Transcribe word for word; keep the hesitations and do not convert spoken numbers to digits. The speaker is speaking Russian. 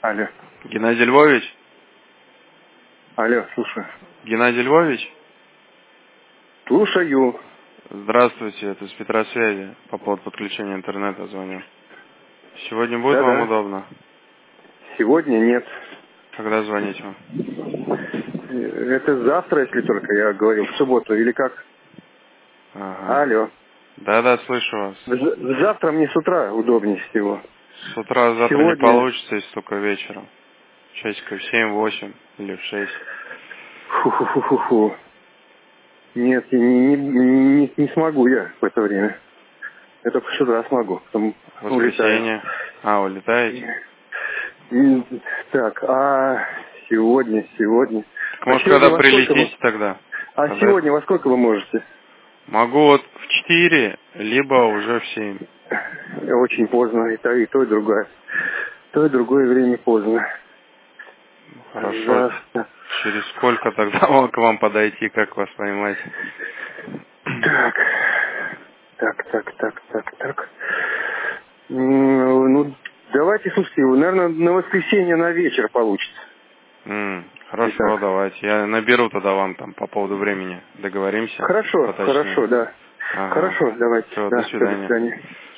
Алло. Геннадий Львович? Алло, слушаю. Геннадий Львович? Слушаю. Здравствуйте, это с Петросвязи. По поводу подключения интернета звоню. Сегодня будет Да-да. вам удобно? Сегодня нет. Когда звонить вам? Это завтра, если только, я говорил, в субботу, или как? Ага. Алло. Да-да, слышу вас. З- Завтра мне с утра удобнее всего. С утра завтра Сегодня... не получится, если только вечером. Часиков в семь-восемь или в шесть. Фу-фу-фу-фу-фу. Нет, не, не, не, не смогу я в это время. Я только с утра смогу, потом улетаю. Воскресенье. А, улетаете? И- Так, а сегодня, сегодня... А Может, сегодня когда во сколько вы... прилетите тогда? А Когда... сегодня во сколько вы можете? Могу вот в четыре, либо уже в семь. Очень поздно, и то, и то, и другое. То и другое время поздно. Хорошо. Завтра. Через сколько тогда могу к вам подойти, как вас поймать? Так, так, так, так, так, так. М, Ну, давайте, слушайте, наверное, на воскресенье на вечер получится. М, хорошо, Итак. давайте. Я наберу тогда вам там по поводу времени. Договоримся? Хорошо, Поточнее. хорошо, да. Ага. Хорошо, давайте. Все, до Да, все, до свидания. свидания.